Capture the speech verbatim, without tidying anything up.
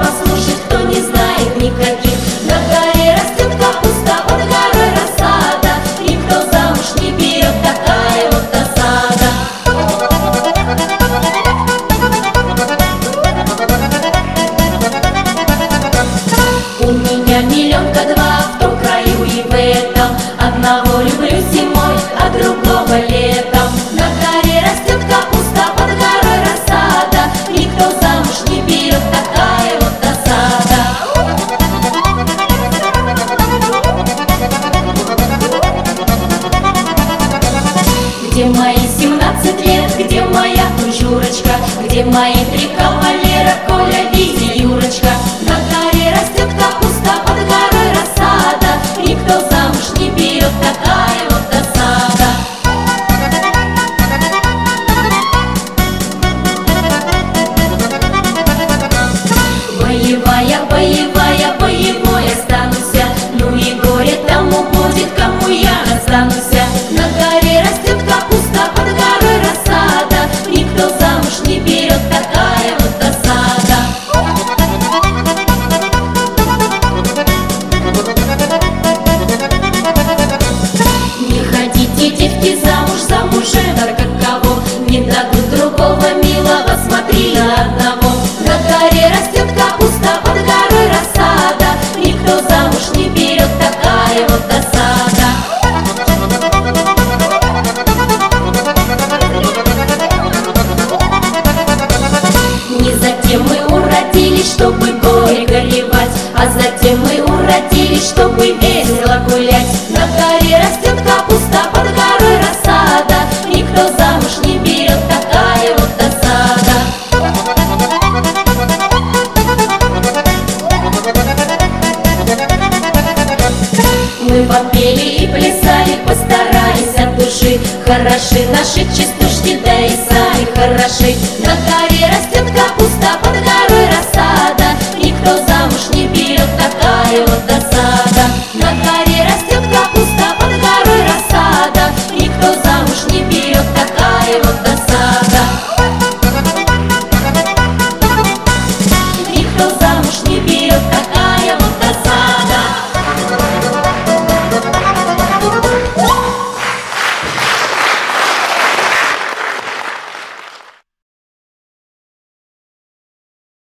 послушать, кто не знает никаких. На горе растет капуста, под горой рассада, никто замуж не берет, такая вот досада. У меня миллионка два в том краю и в этом. Одного люблю зимой, а другого летом. На горе растет капуста, под горой рассада, никто замуж не берет, такая вот досада. Где мои семнадцать лет, где моя кучурочка, где мои три кавалера, Коля, Витя, Юрочка? На горе растет капуста, под горой рассада, никто замуж не берет, такая вот досада. Боевая, боевая, боевой остануся, ну и горе тому будет, кому я остануся. На горе растет капуста, под горой рассада, никто замуж не берет, такая вот досада. Не ходите, девки, замуж, замужем, каково, не дадут другого милого, смотри на одного. На горе растет капуста, под горой рассада, никто замуж не берет, такая вот досада. Не затем мы уродились, чтобы горе горевать, а затем мы уродились, чтобы весело гулять. На горе растет капуста, под горой рассада, никто замуж не берет, такая вот досада. Мы попели и плясали, постарались от души, хороши наши частушки, да и сами хороши.